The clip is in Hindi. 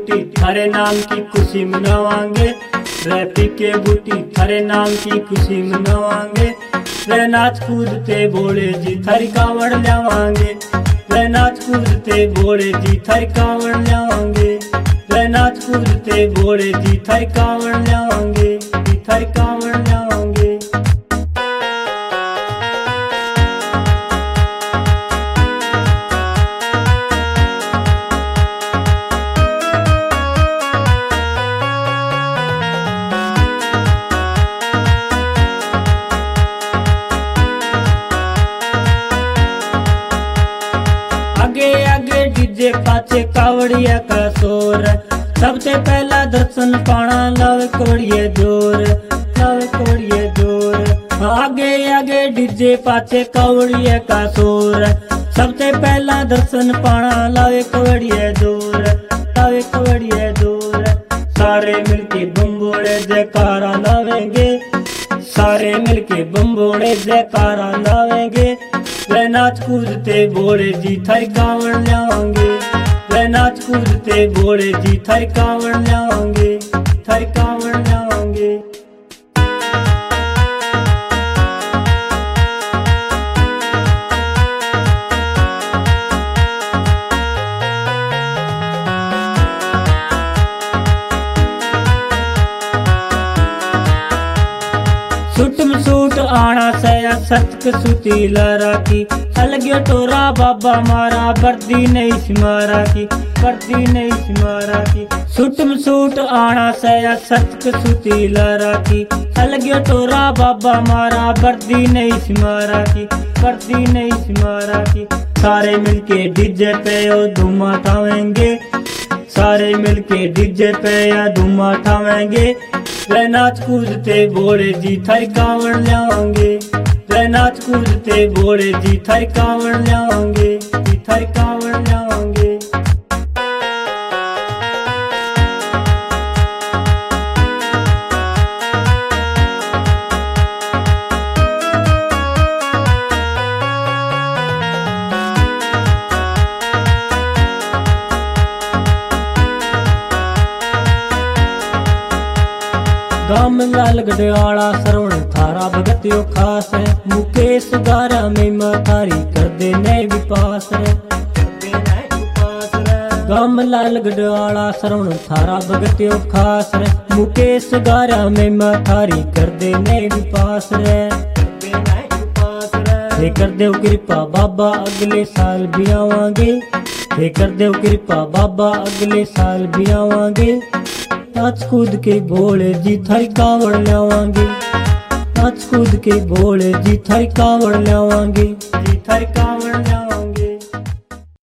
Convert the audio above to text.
बूटी थारे नाम की खुशी मनावांगे, रैपी के बूटी थारे नाम की खुशी मनावांगे। रे नाच कूदते बोले जी थारी कावड़ ल्यावांगे, रे नाच कूदते बोले जी थारी कावड़ ल्यावांगे, रे नाच कूदते बोले जी थारी कावड़ ल्यावांगे, जी थारी कावड़ ल्यावांगे। आगे आगे डीजे पाछे कावड़िया का शोर, सबसे पहला दर्शन पाना लावे कवड़िए जोर, लावे कवड़िए जोर। आगे आगे डीजे पाछे कावड़िया का शोर, सबसे पहला दर्शन पाना लावे कवड़िए जोर, लावे कवड़िए जोर। सारे मिलके बम्बोड़े जयकारा लावेंगे, सारे मिलके बम्बोड़े जयकारा लावेंगे। वे नाच कूदते बोले जी थारी कावड़ ल्यावांगे, वे नाच कूदते बोले जी थारी कावड़ ल्यावांगे, थारी कावड़ ल्यावांगे। सूट में सूट आना सया सतक सूती लारा की, अलग्यो टोरा बाबा मारा वर्दी नहीं सिमारा की, वर्दी नहीं सिमारा की। सूट में सूट आना सया सतक सूती लारा की, अलग्यो टोरा बाबा मारा वर्दी नहीं सिमारा की, वर्दी नहीं सिमारा की। सारे मिलके डीजे पे ओ धूम उठावेंगे, सारे मिलके डीजे पे या धूम उठावेंगे। वे नाच कूदते बोले जी थारी कावड़ ल्यावांगे, वे नाच कूदते बोले जी थारी कावड़ ल्यावांगे, जी थारी कावड़ ल्यावांगे। गाम लाल गढ़वाला सरवण थारा भगतियो खास है, मुकेश गारा में थारी कर दे नए विपास है। गाम लाल गढ़वाला सरवण थारा भगतियो खास है, मुकेश गारा में थारी कर दे नए विपास है। हे कर देव कृपा बाबा अगले साल भी आवांगे, हे कर देव कृपा बाबा अगले साल भी आवांगे। नाच कूद के बोले जी थारी कावड़ ल्यावांगे, नाच कूद के बोले जी थारी कावड़ ल्यावांगे, जी थारी कावड़ ल्यावांगे।